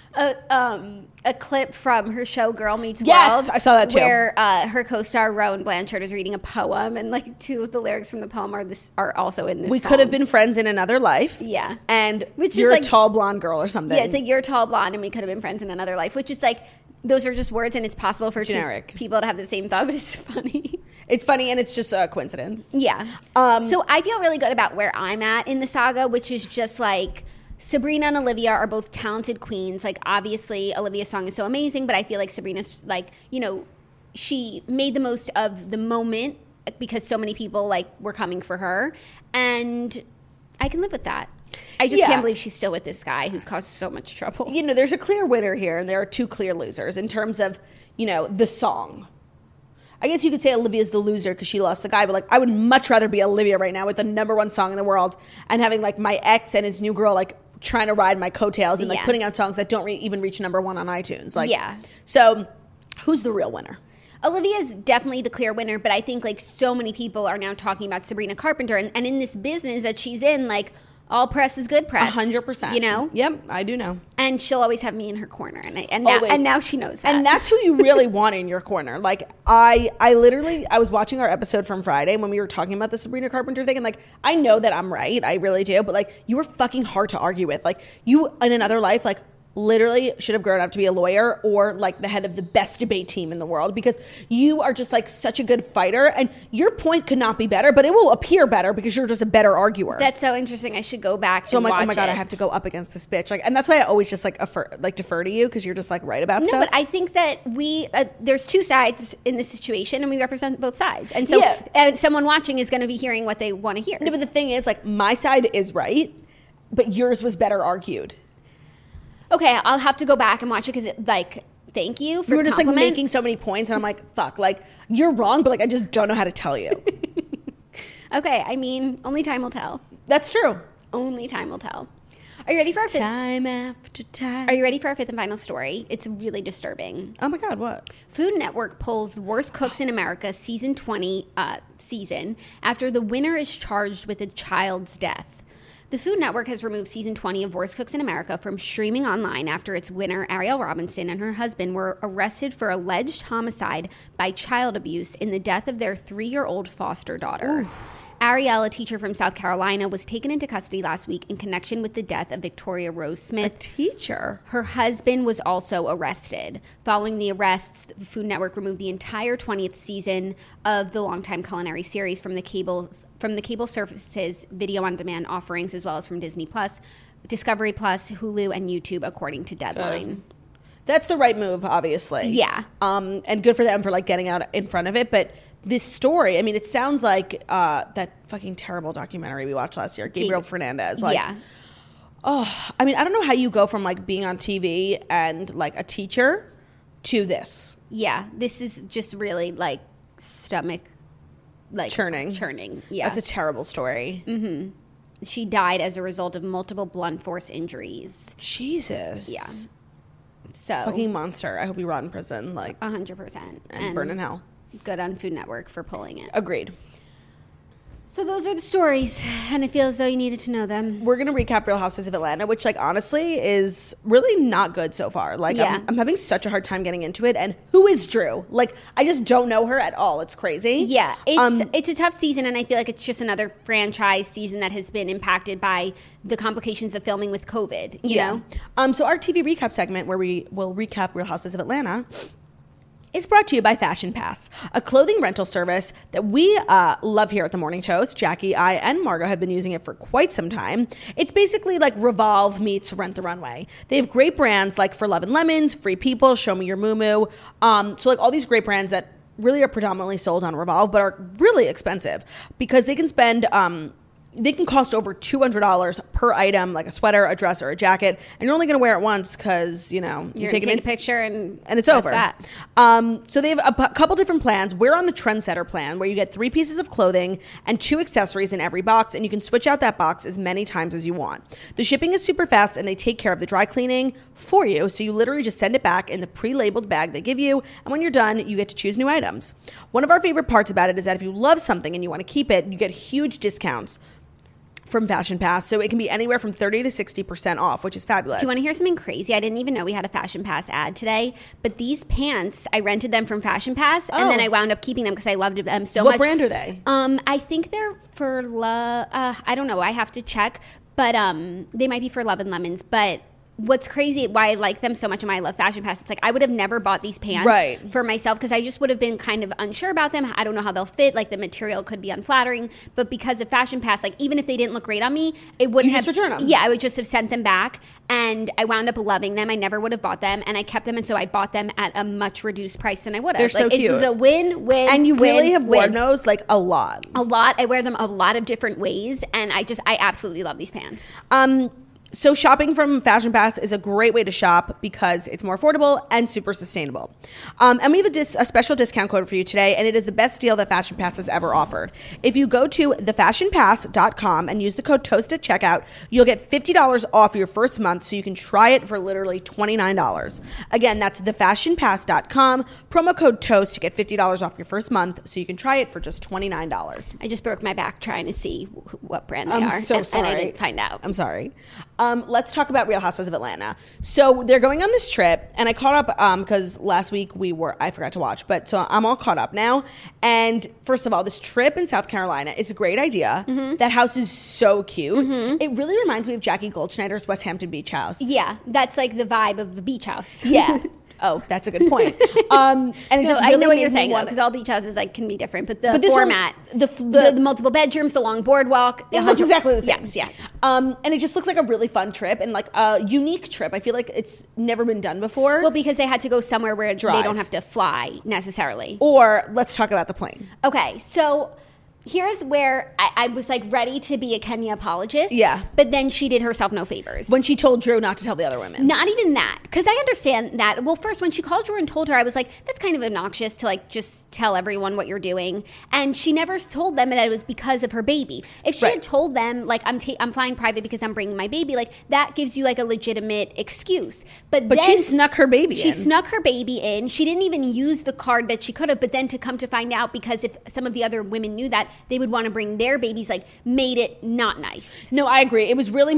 a clip from her show Girl Meets World. Yes, I saw that too. Where her co-star Rowan Blanchard is reading a poem, and like 2 of the lyrics from the poem are also in this. We song. could have been friends in another life. Yeah, and which you're is like, a tall blonde girl or something. Yeah, it's like you're a tall blonde, and we could have been friends in another life. Which is like, those are just words, and it's possible for generic 2 people to have the same thought, but it's funny. It's funny, and it's just a coincidence. Yeah. So I feel really good about where I'm at in the saga, which is just like, Sabrina and Olivia are both talented queens. Like, obviously, Olivia's song is so amazing, but I feel like Sabrina's, like, you know, she made the most of the moment because so many people, like, were coming for her. And I can live with that. I just can't believe she's still with this guy who's caused so much trouble. You know, there's a clear winner here, and there are 2 clear losers in terms of, you know, the song. I guess you could say Olivia's the loser because she lost the guy, but like, I would much rather be Olivia right now with the #1 song in the world and having like my ex and his new girl like trying to ride my coattails and like putting out songs that don't even reach #1 on iTunes. Like, so who's the real winner? Olivia is definitely the clear winner, but I think like so many people are now talking about Sabrina Carpenter, and in this business that she's in, like, all press is good press. 100%. You know? Yep, I do know. And she'll always have me in her corner. And now she knows that. And that's who you really want in your corner. Like, I was watching our episode from Friday when we were talking about the Sabrina Carpenter thing, and like, I know that I'm right. I really do. But like, you were fucking hard to argue with. Like, you, in another life, like, literally should have grown up to be a lawyer or like the head of the best debate team in the world, because you are just like such a good fighter, and your point could not be better, but it will appear better because you're just a better arguer. That's so interesting. I should go back so and I'm like, watch oh my God, it. I have to go up against this bitch. Like, and that's why I always just like defer to you, because you're just like right about stuff. No, but I think that we there's 2 sides in this situation, and we represent both sides. And so someone watching is going to be hearing what they want to hear. No, but the thing is, like, my side is right, but yours was better argued. Okay, I'll have to go back and watch it because, like, thank you for You were just, like, compliment. making so many points, and I'm like, fuck, like, you're wrong, but, like, I just don't know how to tell you. Okay, I mean, only time will tell. That's true. Only time will tell. Are you ready for our fifth? Time after time. Are you ready for our 5th and final story? It's really disturbing. Oh, my God, what? Food Network pulls Worst Cooks in America season 20 season after the winner is charged with a child's death. The Food Network has removed season 20 of Worst Cooks in America from streaming online after its winner, Ariel Robinson, and her husband were arrested for alleged homicide by child abuse in the death of their 3-year-old foster daughter. Ooh. Ariel, a teacher from South Carolina, was taken into custody last week in connection with the death of Victoria Rose Smith. A teacher? Her husband was also arrested. Following the arrests, the Food Network removed the entire 20th season of the Longtime Culinary series from the cable services video-on-demand offerings, as well as from Disney+, Discovery+, Hulu, and YouTube, according to Deadline. That's the right move, obviously. Yeah. And good for them for, like, getting out in front of it, but this story, I mean, it sounds like that fucking terrible documentary we watched last year, Gabriel Fernandez. Like, yeah. Oh, I mean, I don't know how you go from, like, being on TV and, like, a teacher to this. Yeah, this is just really, like, stomach, like... Churning. Yeah. That's a terrible story. Mm-hmm. She died as a result of multiple blunt force injuries. Jesus. Yeah. So... Fucking monster. I hope you rot in prison, like... 100%. And burn in hell. Good on Food Network for pulling it. Agreed. So those are the stories, and I feel as though you needed to know them. We're going to recap Real Housewives of Atlanta, which, like, honestly is really not good so far. Like, yeah. I'm having such a hard time getting into it. And who is Drew? Like, I just don't know her at all. It's crazy. Yeah, it's a tough season, and I feel like it's just another franchise season that has been impacted by the complications of filming with COVID, you know? So our TV recap segment, where we will recap Real Housewives of Atlanta, is brought to you by Fashion Pass, a clothing rental service that we love here at The Morning Toast. Jackie, I, and Margot have been using it for quite some time. It's basically like Revolve meets Rent the Runway. They have great brands like For Love and Lemons, Free People, Show Me Your Moo. So like all these great brands that really are predominantly sold on Revolve but are really expensive because they can spend they can cost over $200 per item, like a sweater, a dress, or a jacket, and you're only going to wear it once because, you know, you take a picture and it's over. So they have a couple different plans. We're on the Trendsetter plan, where you get 3 pieces of clothing and 2 accessories in every box, and you can switch out that box as many times as you want. The shipping is super fast, and they take care of the dry cleaning for you, so you literally just send it back in the pre-labeled bag they give you, and when you're done, you get to choose new items. One of our favorite parts about it is that if you love something and you want to keep it, you get huge discounts from Fashion Pass, so it can be anywhere from 30 to 60% off, which is fabulous. Do you want to hear something crazy? I didn't even know we had a Fashion Pass ad today, but these pants, I rented them from Fashion Pass, and then I wound up keeping them because I loved them so much. What brand are they? I think they're for Love. I don't know. I have to check, but they might be for Love and Lemons. But what's crazy, why I like them so much and why I love Fashion Pass, it's like I would have never bought these pants for myself because I just would have been kind of unsure about them. I don't know how they'll fit. Like the material could be unflattering, but because of Fashion Pass, like even if they didn't look great on me, it wouldn't have. Just return them. Yeah, I would just have sent them back, and I wound up loving them. I never would have bought them, and I kept them, and so I bought them at a much reduced price than I would have. They're so cute. It was a win-win. And you really have worn those like a lot. A lot. I wear them a lot of different ways, and I absolutely love these pants. So shopping from Fashion Pass is a great way to shop because it's more affordable and super sustainable. And we have a special discount code for you today, and it is the best deal that Fashion Pass has ever offered. If you go to thefashionpass.com and use the code TOAST at checkout, you'll get $50 off your first month, so you can try it for literally $29. Again, that's thefashionpass.com, promo code TOAST to get $50 off your first month, so you can try it for just $29. I just broke my back trying to see what brand they are. I'm so sorry. And I didn't find out. I'm sorry. Let's talk about Real Housewives of Atlanta. So they're going on this trip, and I caught up because last week I forgot to watch, but so I'm all caught up now. And first of all, this trip in South Carolina is a great idea. Mm-hmm. That house is so cute. Mm-hmm. It really reminds me of Jackie Goldschneider's West Hampton Beach house. Yeah, that's like the vibe of the beach house. Yeah. Oh, that's a good point. And it just really I know what you're saying, though, because all beach houses can be different. But the format, one, the multiple bedrooms, the long boardwalk. It looks exactly the same. Yes. And it just looks like a really fun trip and like a unique trip. I feel like it's never been done before. Well, because they had to go somewhere where they don't have to fly necessarily. Or let's talk about the plane. Okay, so here's where I was like ready to be a Kenya apologist. Yeah. But then she did herself no favors. When she told Drew not to tell the other women. Not even that. Because I understand that. Well, first, when she called Drew and told her, I was like, that's kind of obnoxious to like just tell everyone what you're doing. And she never told them that it was because of her baby. If she had told them, like, I'm flying private because I'm bringing my baby, like, that gives you like a legitimate excuse. But then she snuck her baby in. She snuck her baby in. She didn't even use the card that she could have. But then to come to find out, because if some of the other women knew that, they would want to bring their babies, like, made it not nice. No, I agree. It was really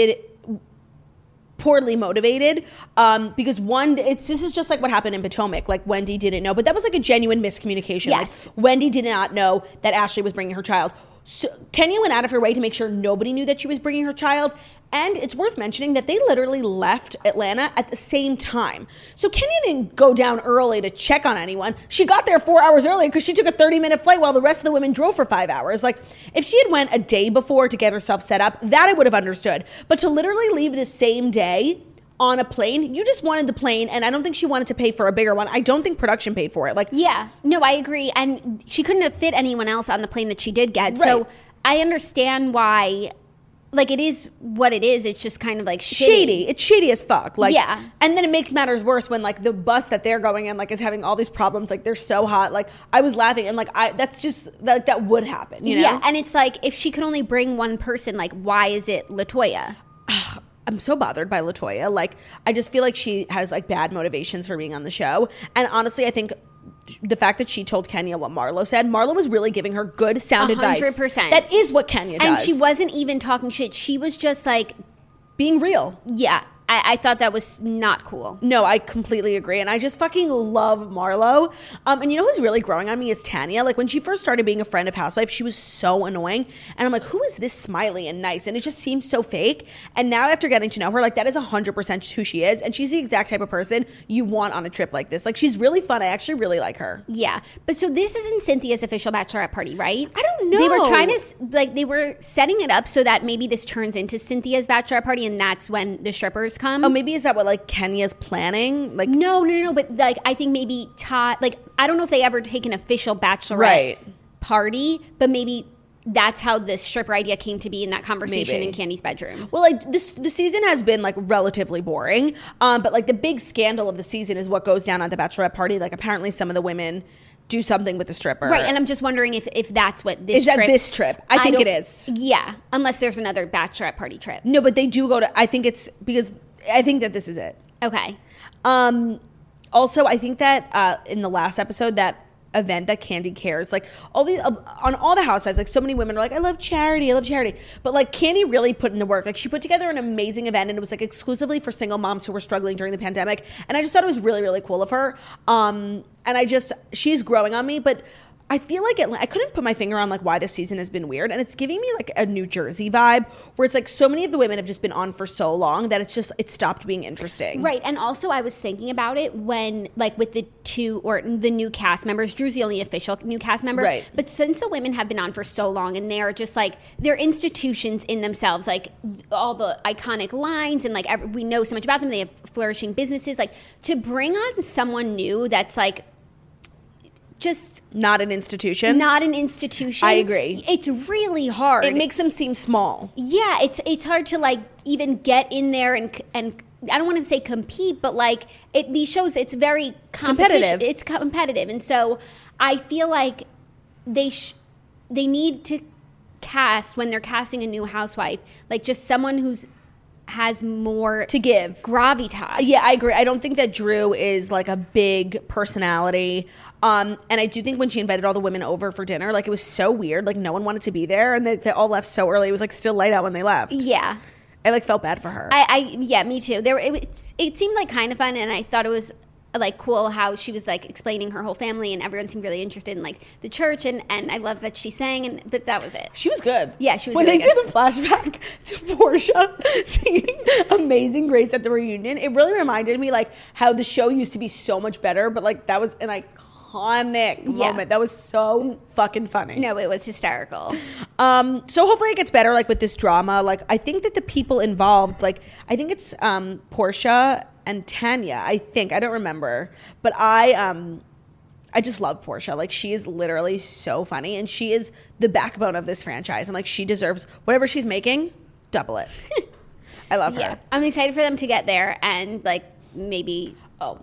poorly motivated, because this is just like what happened in Potomac. Like, Wendy didn't know, but that was like a genuine miscommunication. Yes. Like, Wendy did not know that Ashley was bringing her child. So Kenya went out of her way to make sure nobody knew that she was bringing her child. And it's worth mentioning that they literally left Atlanta at the same time. So Kenya didn't go down early to check on anyone. She got there 4 hours early because she took a 30-minute flight while the rest of the women drove for 5 hours. Like, if she had went a day before to get herself set up, that I would have understood. But to literally leave the same day on a plane, you just wanted the plane, and I don't think she wanted to pay for a bigger one. I don't think production paid for it. Like, yeah, no, I agree. And she couldn't have fit anyone else on the plane that she did get. Right. So I understand why. Like, it is what it is. It's just kind of like shady. It's shady as fuck. Like, yeah. And then it makes matters worse when like the bus that they're going in like is having all these problems. Like, they're so hot. Like, I was laughing and like that's just like that would happen. You know? Yeah, and it's like if she could only bring one person, like, why is it LaToya? I'm so bothered by LaToya. Like, I just feel like she has like bad motivations for being on the show. And honestly, I think the fact that she told Kenya what Marlo said, Marlo was really giving her good sound 100%. advice. That is what Kenya does. And she wasn't even talking shit. She was just like being real. Yeah. I thought that was not cool. No, I completely agree. And I just fucking love Marlo. And you know who's really growing on me is Tanya. Like, when she first started being a friend of Housewife, she was so annoying. And I'm like, who is this smiley and nice? And it just seems so fake. And now after getting to know her, like, that is 100% who she is. And she's the exact type of person you want on a trip like this. Like, she's really fun. I actually really like her. Yeah. But so this isn't Cynthia's official bachelorette party, right? I don't know. They were trying to, like, they were setting it up so that maybe this turns into Cynthia's bachelorette party and that's when the strippers come. Oh, maybe is that what like Kenya's planning? Like, no, but like I think maybe Todd, like, I don't know if they ever take an official bachelorette party, but maybe that's how this stripper idea came to be in that conversation Maybe. in Candy's bedroom. Well, like the season has been like relatively boring, but like the big scandal of the season is what goes down at the bachelorette party. Like apparently some of the women do something with the stripper, Right, and I'm just wondering if that's what this is that this trip. I think it is. Yeah, unless there's another bachelorette party trip. No, but they do go to. I think it's because I think that this is it. Okay. Also, I think that in the last episode, that event that Candy Cares, like all these on all the housewives, like so many women are like, I love charity, but like Candy really put in the work. Like she put together an amazing event, and it was like exclusively for single moms who were struggling during the pandemic, and I just thought it was really, really cool of her. And she's growing on me, but I feel like I couldn't put my finger on like why this season has been weird, and it's giving me like a New Jersey vibe where it's like so many of the women have just been on for so long that it stopped being interesting. Right, and also I was thinking about it when like with the new cast members. Drew's the only official new cast member, right? But since the women have been on for so long, and they are just like they're institutions in themselves, like all the iconic lines, and like we know so much about them. They have flourishing businesses. Like to bring on someone new that's like. Just not an institution. I agree. It's really hard. It makes them seem small. Yeah, it's hard to like even get in there and I don't want to say compete, but like these shows, it's very competitive. It's competitive, and so I feel like they need to cast when they're casting a new housewife, like just someone who's has more to give gravitas. Yeah, I agree. I don't think that Drew is like a big personality. And I do think when she invited all the women over for dinner, like it was so weird. Like no one wanted to be there, and they all left so early. It was like still light out when they left. Yeah, I like felt bad for her. Yeah, me too. It seemed like kind of fun, and I thought it was like cool how she was like explaining her whole family, and everyone seemed really interested in like the church, and I loved that she sang, but that was it. She was good. Yeah, she was when really they did the flashback to Portia singing Amazing Grace at the reunion, it really reminded me like how the show used to be so much better, but like that was an iconic moment. That was so fucking funny. No, it was hysterical. So hopefully it gets better like with this drama. Like I think that the people involved, like I think it's Portia and Tanya, I don't remember, but I just love Portia. Like she is literally so funny, and she is the backbone of this franchise, and like she deserves whatever she's making, double it. I love her. I'm excited for them to get there, and like maybe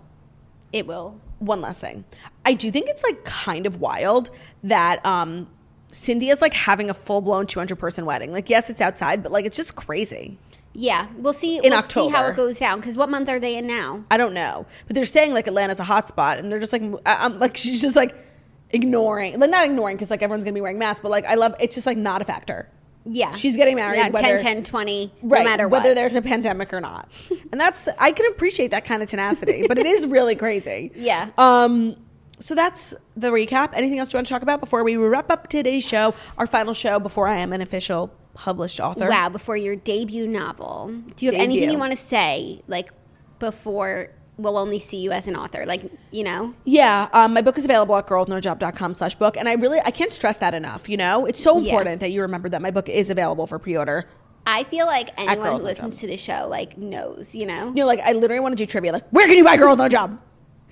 it will. One last thing, I do think it's like kind of wild that Cynthia's like having a full-blown 200-person wedding. Like yes, it's outside, but like it's just crazy. Yeah, we'll see. October. See how it goes down. Because what month are they in now? I don't know, but they're saying like Atlanta's a hot spot, and they're just like, I'm like, she's just like ignoring, like not ignoring because like everyone's gonna be wearing masks, but like I love it's just like not a factor. Yeah, she's getting married. Yeah, whether, 10, 20, right, no matter what. Whether there's a pandemic or not, and I can appreciate that kind of tenacity, but it is really crazy. Yeah. So that's the recap. Anything else you want to talk about before we wrap up today's show, our final show before I am an official published author? Wow, before your debut novel. Do you have anything you want to say, like, before we'll only see you as an author? Like, you know? Yeah, my book is available at girlwithnojob.com/book, and I can't stress that enough, you know? It's so important that you remember that my book is available for pre-order. I feel like anyone who listens to the show, like, knows, you know? You know, like, I literally want to do trivia, like, where can you buy Girl With No Job?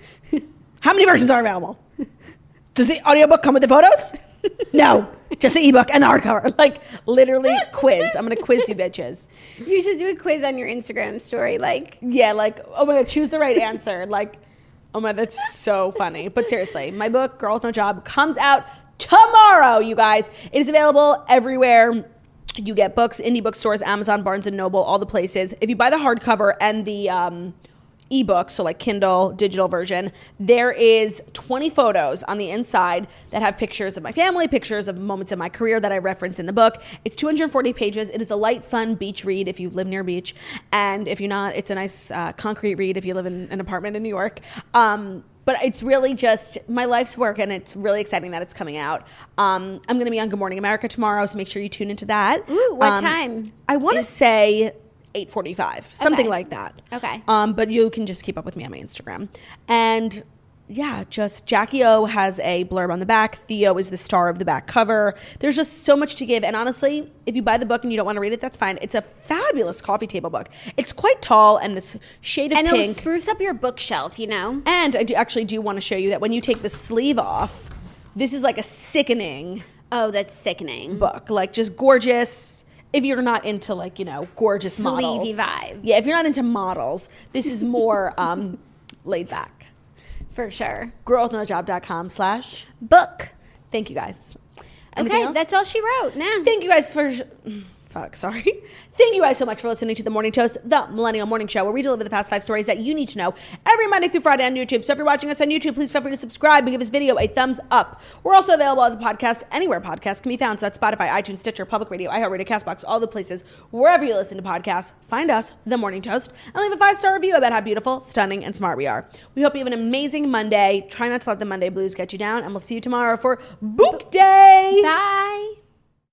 How many versions are available? Does the audiobook come with the photos? No, just the ebook and the hardcover. Like, literally quiz. I'm going to quiz you bitches. You should do a quiz on your Instagram story, like. Yeah, like, oh my God, choose the right answer. Like, oh my, that's so funny. But seriously, my book, Girl With No Job, comes out tomorrow, you guys. It is available everywhere you get books, indie bookstores, Amazon, Barnes & Noble, all the places. If you buy the hardcover and the ebook, so like Kindle digital version, there is 20 photos on the inside that have pictures of my family, pictures of moments in my career that I reference in the book. It's 240 pages. It is a light, fun beach read if you live near a beach, and if you're not, it's a nice concrete read if you live in an apartment in New York. But it's really just my life's work, and it's really exciting that it's coming out. I'm going to be on Good Morning America tomorrow, so make sure you tune into that. Ooh, what time? I want to say 8:45, something like that. Okay. But you can just keep up with me on my Instagram. And yeah, just Jackie O has a blurb on the back. Theo is the star of the back cover. There's just so much to give. And honestly, if you buy the book and you don't want to read it, that's fine. It's a fabulous coffee table book. It's quite tall and this shade of pink. And it'll spruce up your bookshelf, you know? And I actually do want to show you that when you take the sleeve off, this is like a sickening Oh, that's sickening. Book. Like, just gorgeous. If you're not into, like, you know, gorgeous models. Sleazy vibes. Yeah, if you're not into models, this is more laid back. For sure. girlwithnojob.com/book. Thank you, guys. Anything else? That's all she wrote. Nah. Thank you guys for... Sorry. Thank you guys so much for listening to The Morning Toast, the Millennial Morning Show, where we deliver the past 5 stories that you need to know every Monday through Friday on YouTube. So if you're watching us on YouTube, please feel free to subscribe and give this video a thumbs up. We're also available as a podcast anywhere podcasts can be found. So that's Spotify, iTunes, Stitcher, Public Radio, iHeartRadio, CastBox, all the places. Wherever you listen to podcasts, find us, The Morning Toast, and leave a 5-star review about how beautiful, stunning, and smart we are. We hope you have an amazing Monday. Try not to let the Monday blues get you down, and we'll see you tomorrow for Book Day. Bye.